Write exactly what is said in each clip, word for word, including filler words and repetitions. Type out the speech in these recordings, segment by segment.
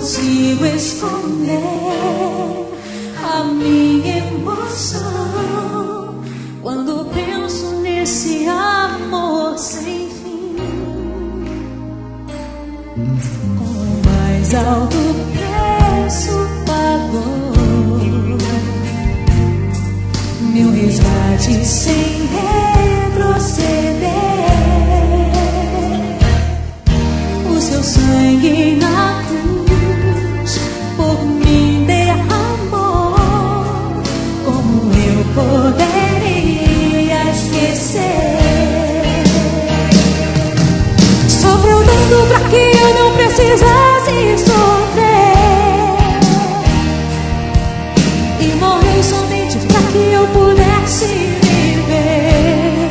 consigo esconder a minha emoção quando penso nesse amor sem fim. Com o mais alto preço pagou meu resgate sem retroceder. O seu sangue na cruz por mim derramou. Como eu poderia esquecer? Sofreu tanto pra que eu não precisasse sofrer, e morreu somente pra que eu pudesse viver.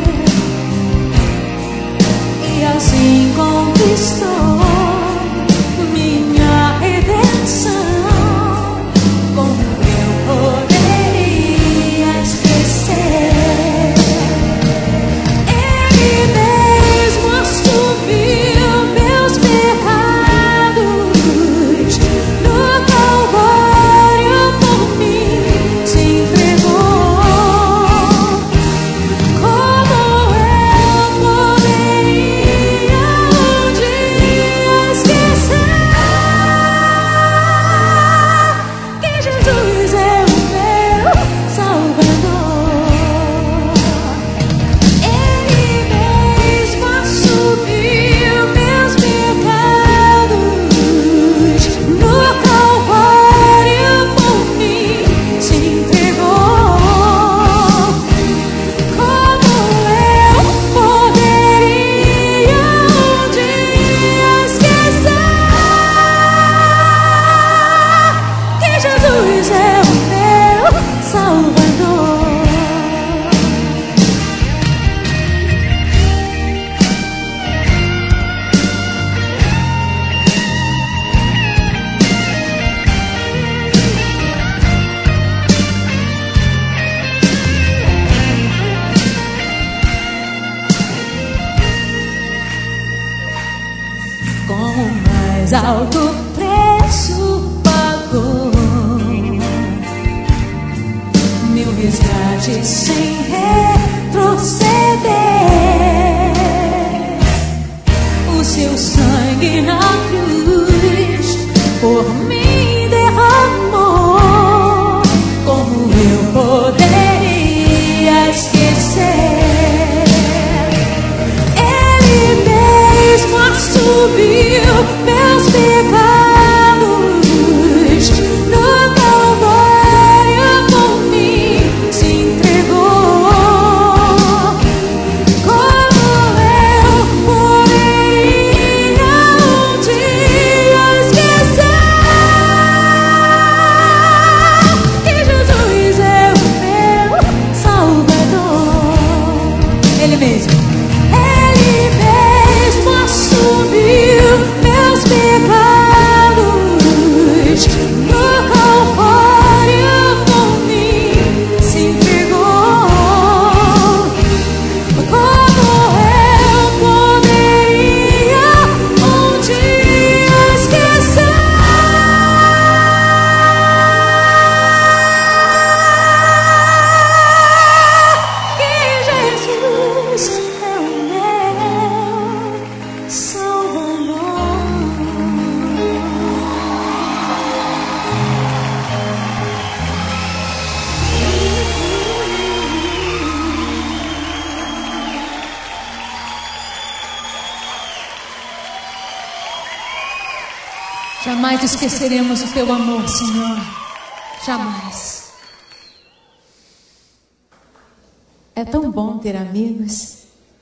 E assim conquistou minha redenção. Como eu poderia esquecer? Ele mesmo assumiu meus pecados no Calvário, por mim se entregou. Como eu poderia um dia esquecer que Jesus é o meu Salvador? Ele mesmo assumiu meus pecados no Calvário, por mim se entregou. Como eu poderia um dia esquecer que Jesus é o meu Salvador? Com o mais alto preço pagou meu resgate sem retroceder. O seu sangue na cruz por mim derramou. Como eu poderia esquecer? Ele mesmo assumiu meus pecados no Calvário, por mim se entregou. Como eu poderia um dia esquecer que Jesus é o meu Salvador? Ele mesmo, Ele mesmo assumiu meus pecados no Calvário, por mim se entregou. Como eu poderia um dia esquecer que Jesus é o meu Salvador? Jamais esqueceremos o teu amor, Senhor. Jamais. É tão bom ter amigos.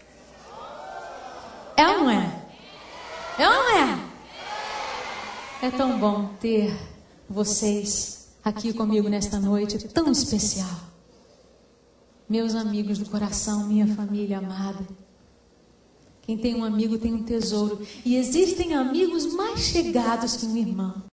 É ou não é? É ou não é? É tão bom ter vocês aqui comigo nesta noite tão especial. Meus amigos do coração, minha família amada. Quem tem um amigo tem um tesouro. E existem amigos mais chegados que um irmão.